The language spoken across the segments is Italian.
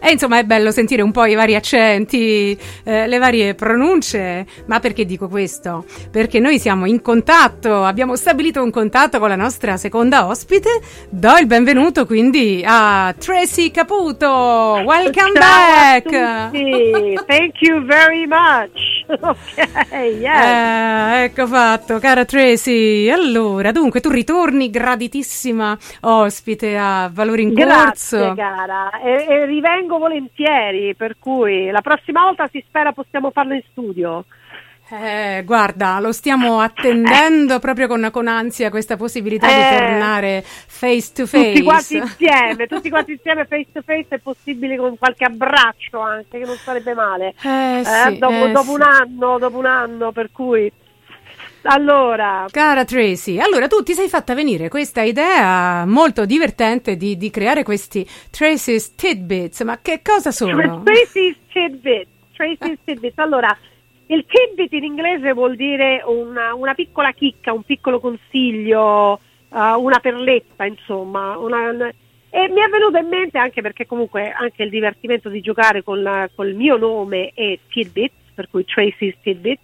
E insomma è bello sentire un po' i vari accenti, le varie pronunce. Ma perché dico questo? Perché noi siamo in contatto, abbiamo stabilito un contatto con la nostra seconda ospite. Do il benvenuto quindi a Tracy Caputo. Welcome back. Thank you very much. Ok, yes. Ecco fatto, cara Tracy. Allora, dunque tu ritorni graditissima ospite a Valori in Corso. Grazie cara, e rivengo volentieri, per cui la prossima volta si spera possiamo farlo in studio. Guarda, lo stiamo attendendo proprio con ansia questa possibilità di tornare face to face. Tutti quanti insieme face to face, è possibile con qualche abbraccio anche, che non sarebbe male. Dopo un anno, per cui... Allora, cara Tracy, allora tu ti sei fatta venire questa idea molto divertente di creare questi Tracy's Tidbits, ma che cosa sono? Tracy's Tidbits, allora, il tidbit in inglese vuol dire una piccola chicca, un piccolo consiglio, una perletta, insomma, e mi è venuto in mente, anche perché comunque anche il divertimento di giocare col mio nome è Tidbits, per cui Tracy's Tidbits,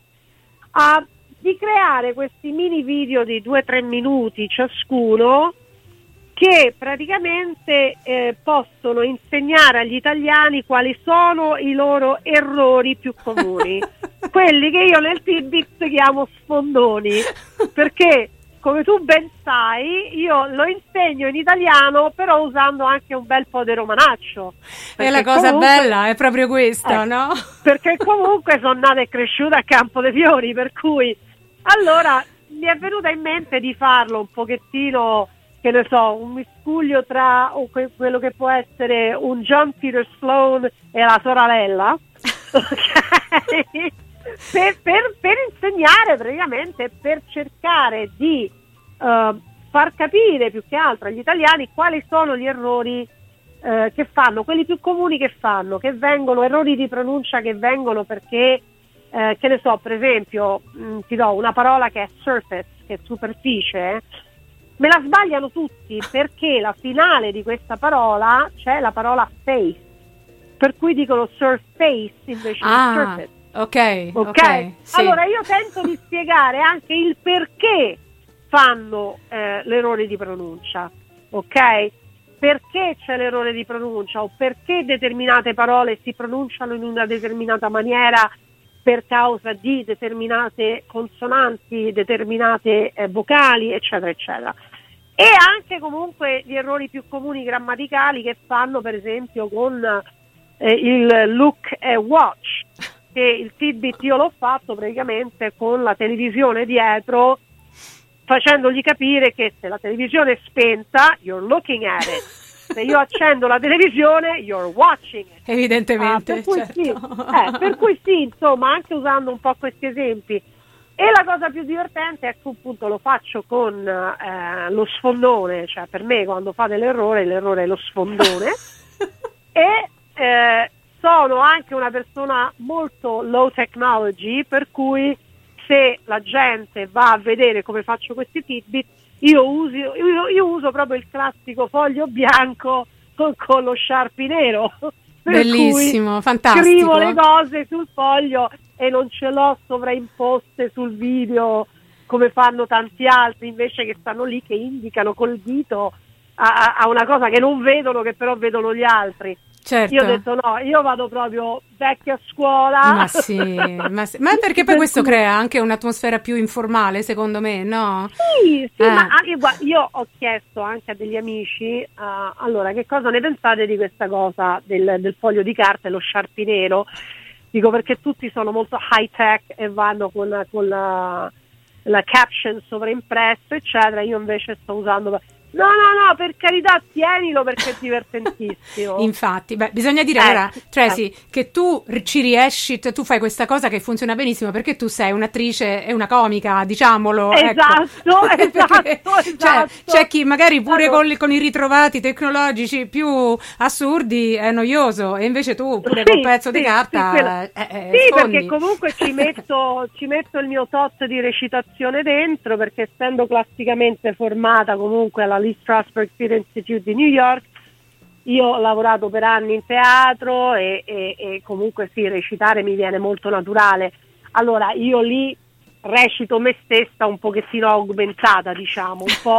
di creare questi mini video di 2-3 minuti ciascuno che praticamente possono insegnare agli italiani quali sono i loro errori più comuni, quelli che io nel Tidbit chiamo sfondoni, perché come tu ben sai io lo insegno in italiano, però usando anche un bel po' di romanaccio. E la cosa bella è proprio questa, no? Perché comunque sono nata e cresciuta a Campo dei Fiori, per cui allora mi è venuta in mente di farlo un pochettino, che ne so, un miscuglio tra quello che può essere un John Peter Sloan e la sorella, okay? per insegnare praticamente, per cercare di far capire più che altro agli italiani quali sono gli errori che fanno, quelli più comuni che fanno, che vengono, errori di pronuncia che vengono perché che ne so, per esempio ti do una parola che è surface, che è superficie, me la sbagliano tutti perché la finale di questa parola c'è la parola face, per cui dicono surface invece di surface. Ok. Sì. Allora io tento di spiegare anche il perché fanno l'errore di pronuncia, ok? Perché c'è l'errore di pronuncia o perché determinate parole si pronunciano in una determinata maniera per causa di determinate consonanti, determinate vocali, eccetera, eccetera. E anche comunque gli errori più comuni grammaticali che fanno, per esempio, con il look e watch, che il tidbit io l'ho fatto praticamente con la televisione dietro, facendogli capire che se la televisione è spenta, you're looking at it. Se io accendo la televisione, you're watching it. Evidentemente, per cui sì, insomma, anche usando un po' questi esempi. E la cosa più divertente è che appunto lo faccio con lo sfondone, cioè per me quando fate l'errore è lo sfondone. E sono anche una persona molto low technology, per cui se la gente va a vedere come faccio questi tidbit, io uso proprio il classico foglio bianco con lo Sharpie nero. Bellissimo, fantastico. Scrivo le cose sul foglio e non ce l'ho sovraimposte sul video come fanno tanti altri, invece, che stanno lì che indicano col dito a una cosa che non vedono, che però vedono gli altri. Certo. Io ho detto no, io vado proprio vecchia scuola. Ma sì, ma perché poi questo crea anche un'atmosfera più informale, secondo me, no? Sì, ma io ho chiesto anche a degli amici, allora, che cosa ne pensate di questa cosa del foglio di carta e lo Sharpie nero? Dico, perché tutti sono molto high tech e vanno con la caption sovraimpresso, eccetera. Io invece sto usando... No, per carità, tienilo perché è divertentissimo. Infatti, bisogna dire allora, Tracy, che tu ci riesci, tu fai questa cosa che funziona benissimo perché tu sei un'attrice e una comica, diciamolo. Esatto, ecco. Esatto. C'è chi magari pure con i ritrovati tecnologici più assurdi è noioso, e invece tu pure col pezzo di carta sì, perché comunque ci metto il mio tot di recitazione dentro, perché essendo classicamente formata comunque alla Lee Strasberg Theatre Institute di New York, io ho lavorato per anni in teatro e comunque sì, recitare mi viene molto naturale. Allora io lì recito me stessa un pochettino augmentata, diciamo,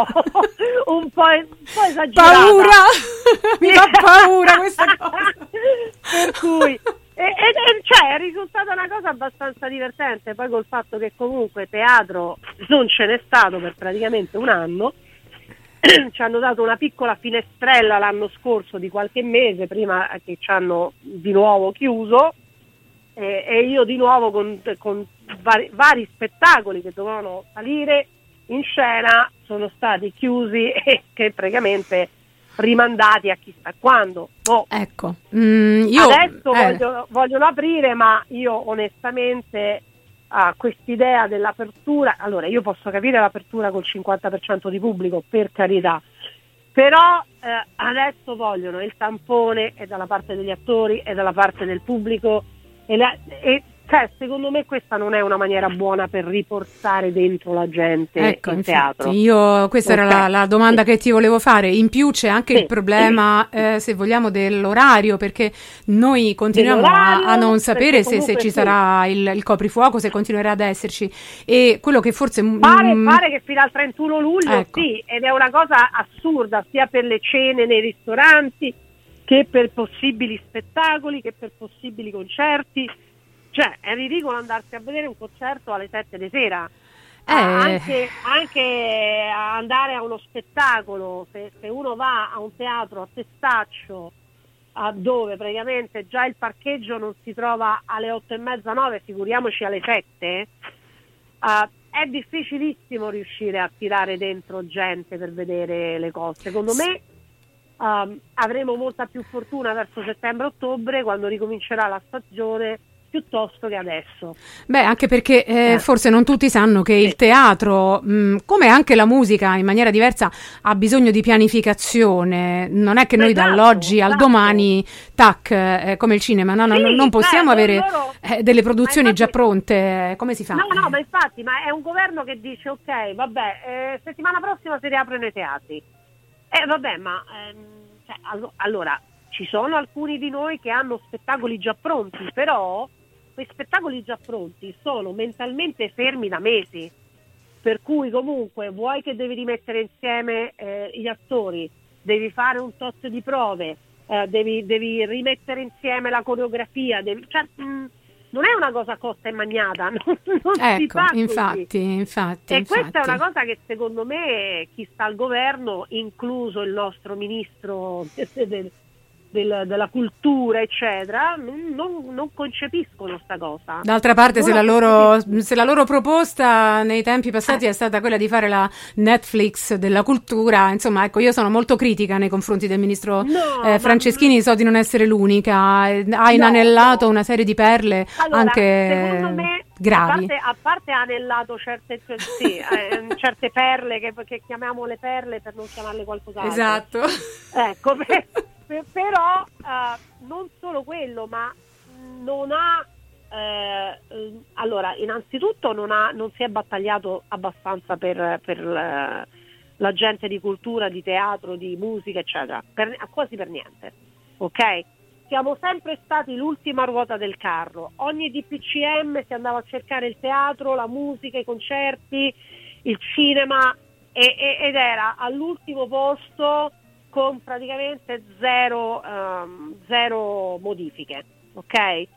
un po' esagerata. Paura! Mi fa paura questa cosa. Per cui cioè è risultata una cosa abbastanza divertente. Poi col fatto che comunque teatro non ce n'è stato per praticamente un anno, ci hanno dato una piccola finestrella l'anno scorso di qualche mese prima che ci hanno di nuovo chiuso, e io di nuovo con vari spettacoli che dovevano salire in scena sono stati chiusi e che praticamente rimandati a chissà quando. Ecco, adesso vogliono aprire, ma io onestamente quest'idea dell'apertura, allora io posso capire l'apertura col 50% di pubblico, per carità, però adesso vogliono il tampone e dalla parte degli attori e dalla parte del pubblico e cioè, secondo me questa non è una maniera buona per riportare dentro la gente in teatro. Questa era la domanda che ti volevo fare. In più c'è anche il problema, se vogliamo, dell'orario, perché noi continuiamo a non sapere se ci sarà il coprifuoco, se continuerà ad esserci, e quello che forse pare che fino al 31 luglio, ecco. Sì, ed è una cosa assurda sia per le cene nei ristoranti che per possibili spettacoli, che per possibili concerti. Cioè, è ridicolo andarsi a vedere un concerto alle 7 di sera. Anche andare a uno spettacolo, se uno va a un teatro a Testaccio, dove praticamente già il parcheggio non si trova alle 8:30, 9, figuriamoci alle 7, è difficilissimo riuscire a tirare dentro gente per vedere le cose. Secondo me avremo molta più fortuna verso settembre-ottobre, quando ricomincerà la stagione, piuttosto che adesso. Beh, anche perché forse non tutti sanno che il teatro, come anche la musica in maniera diversa, ha bisogno di pianificazione. Non è che noi dall'oggi al domani, come il cinema, non possiamo avere delle produzioni già pronte. Come si fa? No, ma infatti, ma è un governo che dice ok, vabbè, settimana prossima si riaprono i teatri. Vabbè, ma allora ci sono alcuni di noi che hanno spettacoli già pronti, però quei spettacoli già pronti sono mentalmente fermi da mesi, per cui comunque vuoi che devi rimettere insieme gli attori, devi fare un tot di prove, devi rimettere insieme la coreografia, non è una cosa cotta e magnata, non si fa così. Infatti. Questa è una cosa che secondo me chi sta al governo, incluso il nostro ministro della cultura eccetera, non concepiscono sta cosa. D'altra parte, se la loro proposta nei tempi passati è stata quella di fare la Netflix della cultura, insomma, ecco, io sono molto critica nei confronti del ministro Franceschini, so di non essere l'unica, ha inanellato una serie di perle, allora, anche secondo me, gravi. A parte ha anellato certe perle che chiamiamo le perle per non chiamarle qualcos'altro. Esatto. Ecco, però non solo quello, ma non ha allora, innanzitutto non si è battagliato abbastanza per la gente di cultura, di teatro, di musica eccetera, quasi per niente, ok? Siamo sempre stati l'ultima ruota del carro. Ogni DPCM si andava a cercare il teatro, la musica, i concerti, il cinema, ed era all'ultimo posto, con praticamente zero modifiche, ok?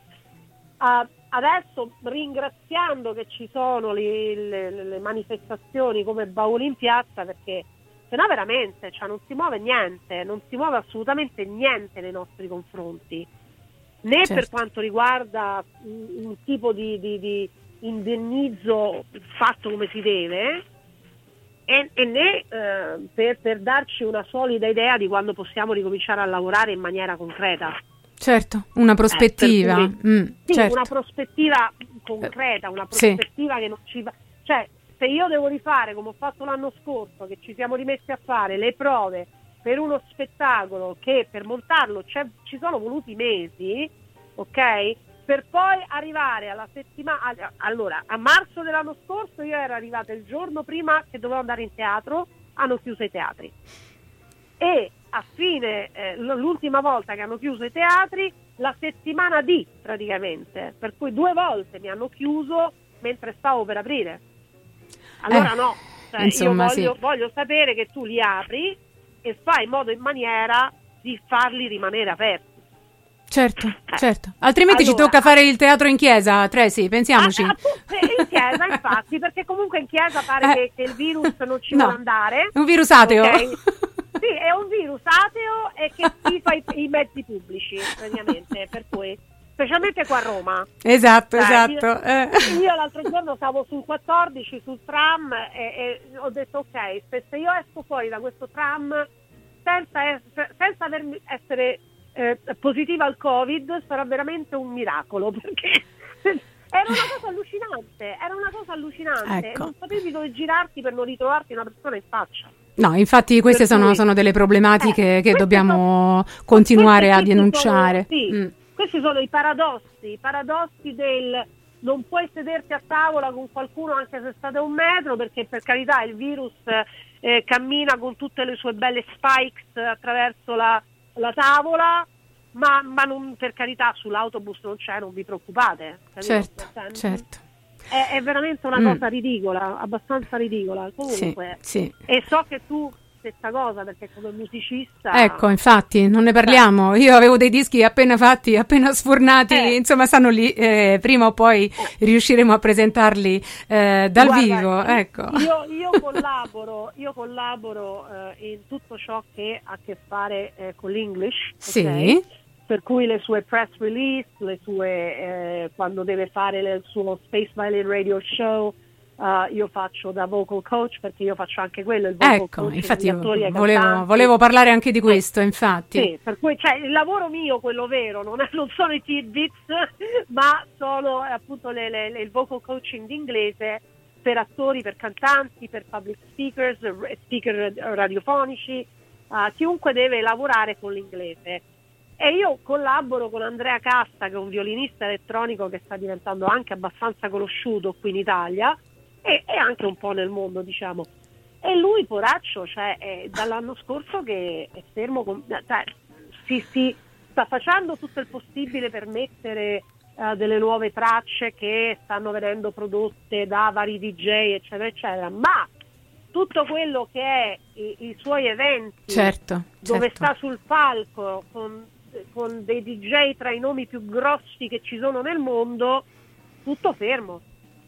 Adesso, ringraziando che ci sono le manifestazioni come Bauli in piazza, perché sennò veramente non si muove niente, non si muove assolutamente niente nei nostri confronti, né certo. Per quanto riguarda un tipo di indennizzo fatto come si deve, e né per darci una solida idea di quando possiamo ricominciare a lavorare in maniera concreta. Certo, una prospettiva. Certo. Una prospettiva concreta, una prospettiva che non ci va. Cioè, se io devo rifare come ho fatto l'anno scorso, che ci siamo rimessi a fare le prove per uno spettacolo che per montarlo ci sono voluti mesi, ok? Per poi arrivare alla settimana, allora a marzo dell'anno scorso io ero arrivata il giorno prima che dovevo andare in teatro, hanno chiuso i teatri, e a fine, l'ultima volta che hanno chiuso i teatri, la settimana di praticamente, per cui 2 volte mi hanno chiuso mentre stavo per aprire. Allora no, cioè, insomma, io voglio sapere che tu li apri e fai in modo in maniera di farli rimanere aperti. Certo, certo. Altrimenti allora, ci tocca fare il teatro in chiesa, Tracy, pensiamoci. In chiesa, infatti, perché comunque in chiesa pare che il virus non ci vuole andare. È un virus ateo. Okay? Sì, è un virus ateo e che tifa i mezzi pubblici, praticamente, per cui, specialmente qua a Roma. Esatto. Io l'altro giorno stavo sul 14, sul tram, e ho detto, ok, se io esco fuori da questo tram senza essere positiva al Covid, sarà veramente un miracolo, perché era una cosa allucinante, ecco. Non sapevi dove girarti per non ritrovarti una persona in faccia. No, infatti queste sono delle problematiche che dobbiamo continuare a denunciare. Questi sono i paradossi del non puoi sederti a tavola con qualcuno anche se state a 1 metro, perché per carità il virus cammina con tutte le sue belle spikes attraverso la tavola, ma non, per carità, sull'autobus non c'è, non vi preoccupate. Certo. È veramente una cosa ridicola, abbastanza ridicola. Comunque, sì. E so che tu stessa cosa, perché come musicista... Ecco, infatti, non ne parliamo. Io avevo dei dischi appena fatti, appena sfornati, insomma, stanno lì. Prima o poi riusciremo a presentarli dal vivo. Ecco. Io collaboro in tutto ciò che ha a che fare con l'English. Sì. Okay? Per cui le sue press release, le sue quando deve fare il suo Space Violin Radio Show, io faccio da vocal coach, perché io faccio anche quello, il vocal coach. Infatti volevo parlare anche di questo, infatti. Sì, per cui il lavoro mio, quello vero, non sono i tidbits, ma sono appunto il vocal coaching d'inglese per attori, per cantanti, per public speakers, speaker radiofonici, chiunque deve lavorare con l'inglese. E io collaboro con Andrea Casta, che è un violinista elettronico che sta diventando anche abbastanza conosciuto qui in Italia e anche un po' nel mondo, diciamo. E lui, poraccio, è dall'anno scorso che è fermo, si sta facendo tutto il possibile per mettere delle nuove tracce che stanno venendo prodotte da vari DJ, eccetera, eccetera, ma tutto quello che è i suoi eventi, dove sta sul palco con dei DJ tra i nomi più grossi che ci sono nel mondo, tutto fermo.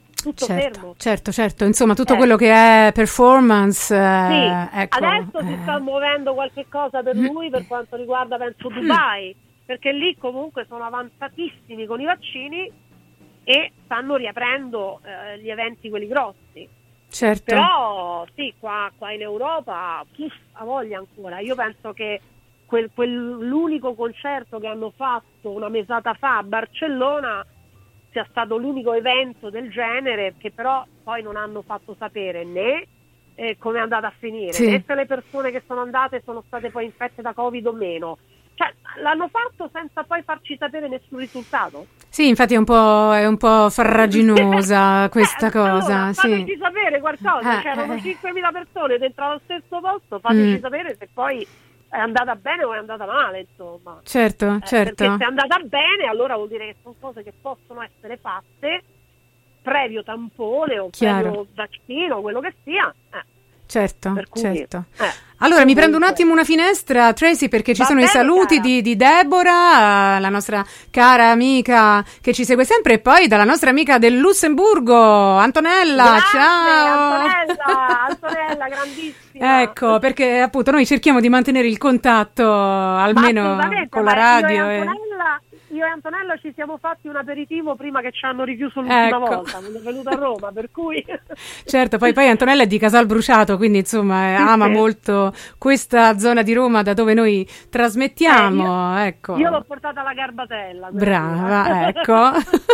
Certo, insomma tutto quello che è performance, ecco. Adesso si sta muovendo qualche cosa per lui per quanto riguarda, penso, Dubai, perché lì comunque sono avanzatissimi con i vaccini e stanno riaprendo gli eventi quelli grossi. Certo. Però sì, qua in Europa ha voglia ancora. Io penso che l'unico concerto che hanno fatto una mesata fa a Barcellona sia stato l'unico evento del genere, che però poi non hanno fatto sapere né come è andata a finire, né se le persone che sono andate sono state poi infette da Covid o meno. Cioè, l'hanno fatto senza poi farci sapere nessun risultato. Sì, infatti è un po' farraginosa questa cosa. Allora, fateci sapere qualcosa, c'erano 5.000 persone dentro allo stesso posto, fateci sapere se poi è andata bene o è andata male, insomma. Certo. Perché se è andata bene, allora vuol dire che sono cose che possono essere fatte previo tampone o previo vaccino, quello che sia. Certo. Allora mi prendo un attimo una finestra, Tracy, perché ci sono i saluti di Deborah, la nostra cara amica che ci segue sempre, e poi dalla nostra amica del Lussemburgo, Antonella. Ciao Antonella, grandissima. Ecco, perché appunto noi cerchiamo di mantenere il contatto almeno con la radio. Io e Antonella ci siamo fatti un aperitivo prima che ci hanno richiuso l'ultima volta, quando è venuta a Roma, per cui... Certo, poi Antonella è di Casalbruciato, quindi insomma ama molto questa zona di Roma da dove noi trasmettiamo. Ecco. Io l'ho portata alla Garbatella. Brava, ecco.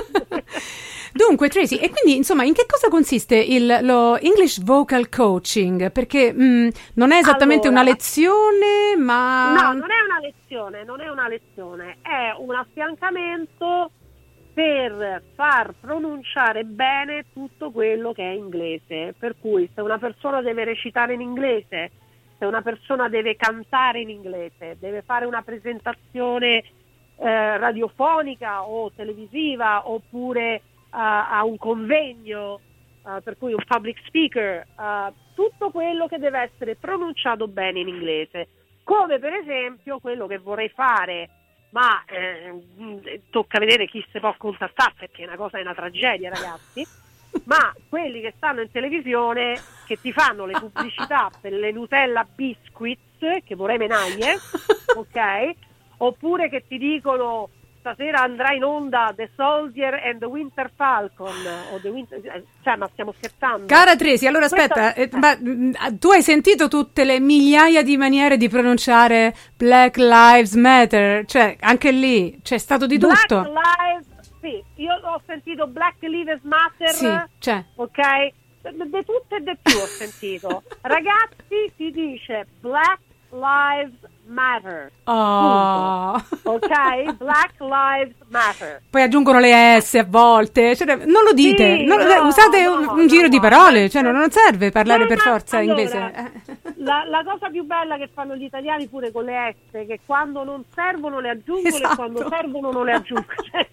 Dunque Tracy, e quindi insomma in che cosa consiste lo English Vocal Coaching? Perché non è esattamente una lezione, ma... No, non è una lezione, è un affiancamento per far pronunciare bene tutto quello che è inglese. Per cui se una persona deve recitare in inglese se una persona deve cantare in inglese, deve fare una presentazione radiofonica o televisiva, oppure a un convegno, per cui un public speaker, tutto quello che deve essere pronunciato bene in inglese, come per esempio quello che vorrei fare, ma tocca vedere chi si può contattare, perché è una tragedia, ragazzi, ma quelli che stanno in televisione, che ti fanno le pubblicità per le Nutella Biscuits, che vorrei menaglie, ok? Oppure che ti dicono stasera andrà in onda The Soldier and the Winter Falcon, o cioè, ma stiamo scherzando? Cara Tracy, allora aspetta, ma tu hai sentito tutte le migliaia di maniere di pronunciare Black Lives Matter? Cioè, anche lì c'è stato di tutto. Black Lives, sì, io ho sentito Black Lives Matter, sì, c'è. Ok? Di tutto e di più ho sentito. Ragazzi, si dice Black Lives Matter. Oh. Ok? Black Lives Matter. Poi aggiungono le S a volte, cioè, non lo dite, Sì, usate un giro di parole, cioè non serve parlare per forza allora, inglese. La cosa più bella che fanno gli italiani pure con le S, che quando non servono le aggiungono, esatto. E quando servono non le aggiungono.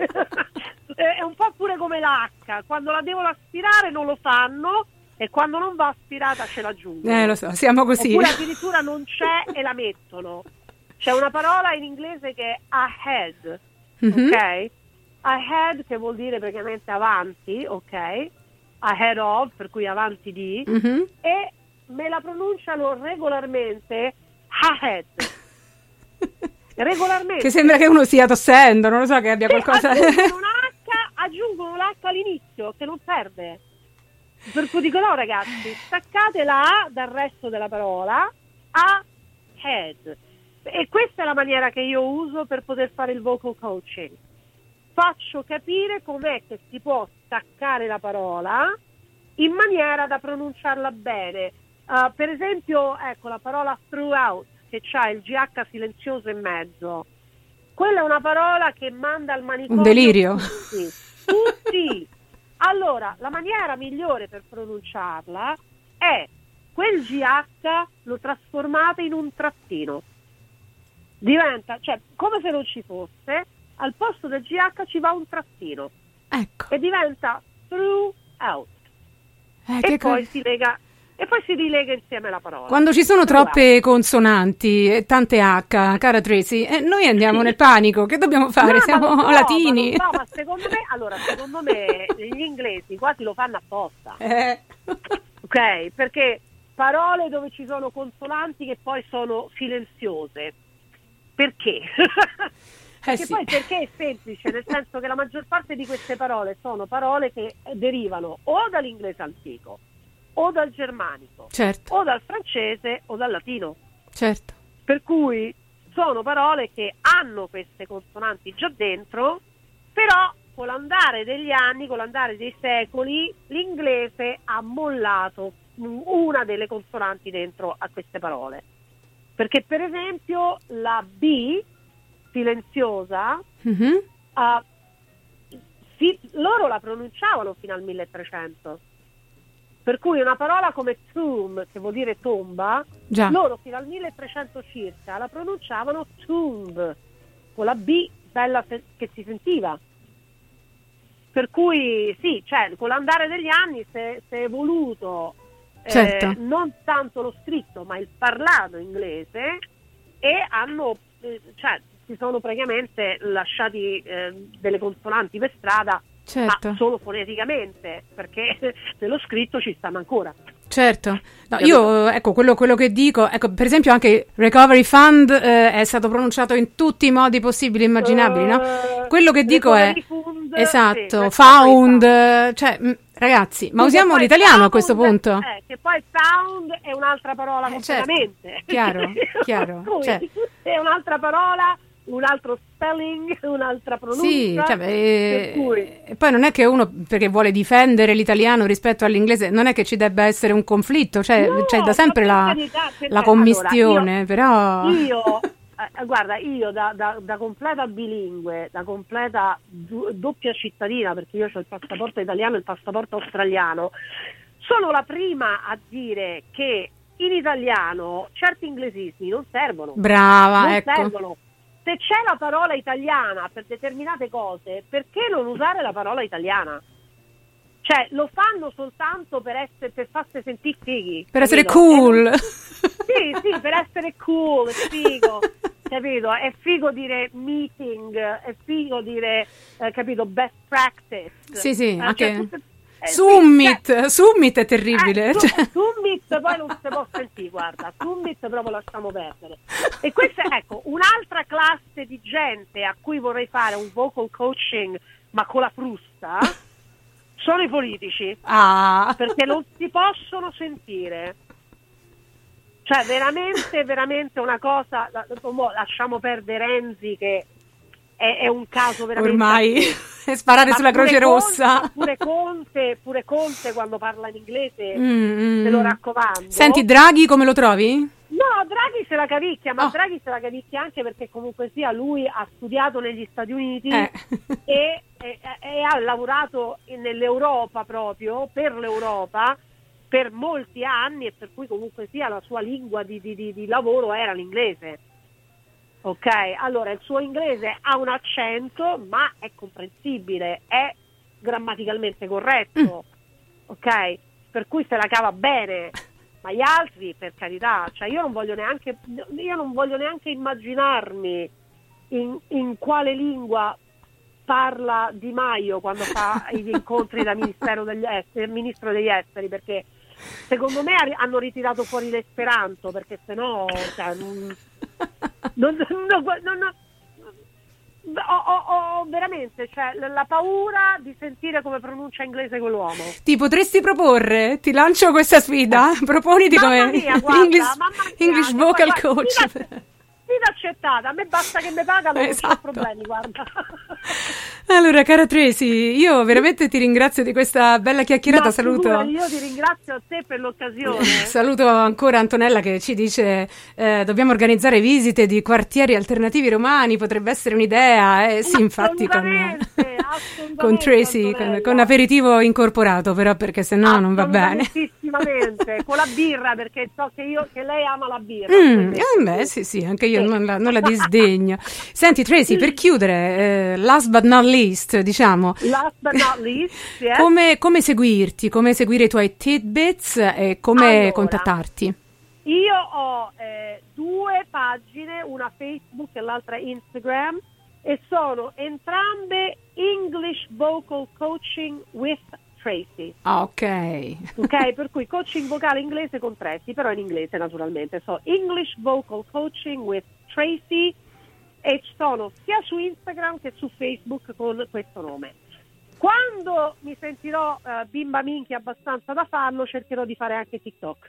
È un po' pure come l'H, quando la devono aspirare non lo fanno, e quando non va aspirata ce l'aggiungono. Lo so, siamo così. Oppure addirittura non c'è e la mettono. C'è una parola in inglese che è ahead, ok? Ahead, che vuol dire praticamente avanti, ok? Ahead of, per cui avanti di, e me la pronunciano regolarmente ahead. Regolarmente. Che sembra che uno stia tossendo, non lo so, che abbia qualcosa. Aggiungono l'H all'inizio, che non serve. Per cui dico no, ragazzi, staccate la A dal resto della parola, ahead. E questa è la maniera che io uso per poter fare il vocal coaching. Faccio capire com'è che si può staccare la parola in maniera da pronunciarla bene. Per esempio, ecco, la parola throughout, che c'ha il GH silenzioso in mezzo. Quella è una parola che manda al manicomio un delirio. Tutti. Allora, la maniera migliore per pronunciarla è quel GH lo trasformate in un trattino. Diventa, cioè, come se non ci fosse, al posto del GH ci va un trattino. Ecco. E diventa throughout. E poi si lega, e poi si rilega insieme la parola. Quando ci sono troppe consonanti e tante H, cara Tracy, noi andiamo nel panico. Che dobbiamo fare? Siamo latini. Ma secondo me gli inglesi quasi lo fanno apposta. Ok? Perché parole dove ci sono consonanti che poi sono silenziose. Perché? Perché è semplice, nel senso che la maggior parte di queste parole sono parole che derivano o dall'inglese antico, o dal germanico, certo, o dal francese o dal latino. Certo. Per cui sono parole che hanno queste consonanti già dentro, però con l'andare degli anni, con l'andare dei secoli, l'inglese ha mollato una delle consonanti dentro a queste parole. Perché per esempio la B silenziosa, loro la pronunciavano fino al 1300. Per cui una parola come tomb, che vuol dire tomba, già, loro fino al 1300 circa la pronunciavano tomb, con la B bella che si sentiva. Per cui sì, cioè con l'andare degli anni si è evoluto certo, non tanto lo scritto ma il parlato inglese, e hanno cioè si sono praticamente lasciati delle consonanti per strada, certo, ma solo foneticamente, perché nello scritto ci stanno ancora. Certo, no, io ecco quello che dico, ecco, per esempio anche Recovery Fund è stato pronunciato in tutti i modi possibili e immaginabili, no? Quello che dico è fund, esatto, sì, found, cioè ragazzi, ma usiamo l'italiano a questo punto. Che poi found è un'altra parola completamente. Certo. Chiaro. Cioè, è un'altra parola, un altro spelling, un'altra pronuncia. Sì, cioè, e poi non è che uno, perché vuole difendere l'italiano rispetto all'inglese, non è che ci debba essere un conflitto, cioè no, c'è da sempre la commistione, allora, però... Guarda, io da completa bilingue, da completa doppia cittadina, perché io ho il passaporto italiano e il passaporto australiano, sono la prima a dire che in italiano certi inglesismi non servono. Brava, non ecco. servono. Se c'è la parola italiana per determinate cose, perché non usare la parola italiana? Cioè, lo fanno soltanto per farsi sentire fighi. Per essere capito? cool. Sì, per essere cool, è figo. Capito? È figo dire meeting, è figo dire, capito, best practice. Sì, anche Summit Summit è terribile. Summit poi non si può sentire, guarda, Summit proprio lasciamo perdere. E questa è, ecco, un'altra classe di gente a cui vorrei fare un vocal coaching, ma con la frusta, sono i politici. Perché non si possono sentire. Cioè, veramente una cosa, lasciamo perdere Renzi, che è un caso veramente ormai è sparare sulla Croce Rossa. Pure Conte quando parla in inglese, te lo raccomando. Senti, Draghi come lo trovi? No, Draghi se la cavicchia, ma Draghi se la cavicchia anche perché comunque sia lui ha studiato negli Stati Uniti e ha lavorato nell'Europa proprio, per l'Europa, per molti anni, e per cui comunque sia la sua lingua di lavoro era l'inglese. Ok, allora il suo inglese ha un accento, ma è comprensibile, è grammaticalmente corretto, ok? Per cui se la cava bene, ma gli altri, per carità, cioè io non voglio neanche immaginarmi in quale lingua parla Di Maio quando fa gli incontri da ministro degli esteri, perché secondo me hanno ritirato fuori l'esperanto, perché sennò cioè, ho veramente, cioè, la paura di sentire come pronuncia inglese quell'uomo. Ti potresti proporre? Ti lancio questa sfida. Proponiti come English vocal coach. Accettata, a me basta che mi pagano, non c'ho problemi, guarda. Allora, cara Tracy, io veramente ti ringrazio di questa bella chiacchierata. Saluto. Io ti ringrazio a te per l'occasione. Saluto ancora Antonella che ci dice dobbiamo organizzare visite di quartieri alternativi romani, potrebbe essere un'idea. Sì, infatti con Tracy, con aperitivo incorporato, però perché sennò non va bene. Con la birra, perché so che lei ama la birra. Beh, sì, anche io non la disdegno. Senti Tracy, per chiudere, last but not least, diciamo. Last but not least, yes. Come seguirti, come seguire i tuoi tidbits e come contattarti? Io ho 2 pagine, una Facebook e l'altra Instagram, e sono entrambe English Vocal Coaching with Tracy. Ok, per cui coaching vocale inglese con Tracy, però in inglese naturalmente. So English Vocal Coaching with Tracy, e sono sia su Instagram che su Facebook con questo nome. Quando mi sentirò bimba minchia abbastanza da farlo, cercherò di fare anche TikTok.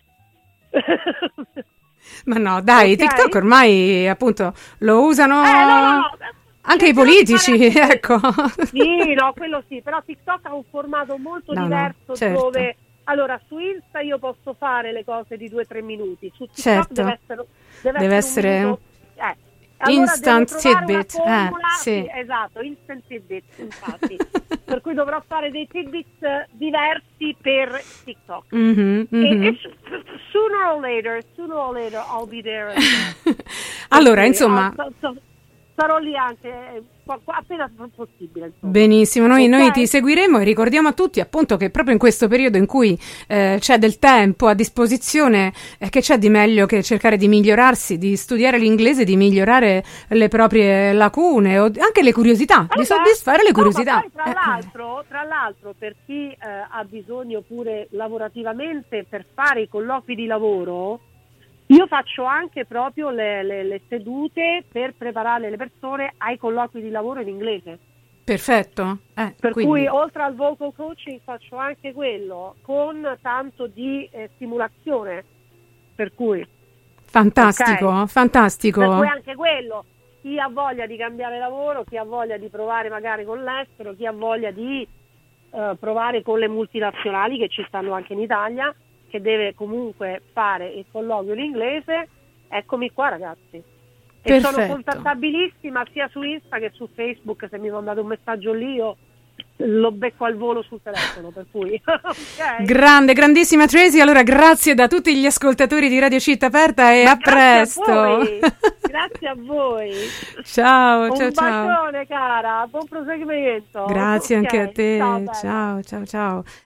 Ma no, dai, okay? TikTok ormai appunto lo usano anche i politici, ecco. Sì, no, quello sì, però TikTok ha un formato molto diverso, certo. Dove allora su Insta io posso fare le cose di 2-3 minuti, su TikTok deve essere un minuto, allora instant tidbit, sì, esatto, instant tidbit, infatti. Per cui dovrò fare dei tidbits diversi per TikTok. E sooner or later I'll be there. Allora, insomma, sarò lì anche appena possibile. Insomma. Benissimo, noi ti seguiremo e ricordiamo a tutti appunto che proprio in questo periodo in cui c'è del tempo a disposizione, che c'è di meglio che cercare di migliorarsi, di studiare l'inglese, di migliorare le proprie lacune o anche le curiosità, di soddisfare le curiosità. Poi, tra l'altro per chi ha bisogno pure lavorativamente per fare i colloqui di lavoro, io faccio anche proprio le sedute per preparare le persone ai colloqui di lavoro in inglese. Perfetto. Per cui oltre al vocal coaching faccio anche quello, con tanto di stimolazione. Per cui fantastico. Per cui anche quello, chi ha voglia di cambiare lavoro, chi ha voglia di provare magari con l'estero, chi ha voglia di provare con le multinazionali che ci stanno anche in Italia, che deve comunque fare il colloquio in inglese, eccomi qua ragazzi. Perfetto. E sono contattabilissima sia su Insta che su Facebook, se mi mandate un messaggio lì io lo becco al volo sul telefono, per cui okay. Grande, grandissima Tracy, allora grazie da tutti gli ascoltatori di Radio Città Aperta e a presto. Grazie a voi. Ciao, Un ciao, bacione, cara, buon proseguimento. Grazie anche a te. Ciao, ciao, ciao, ciao.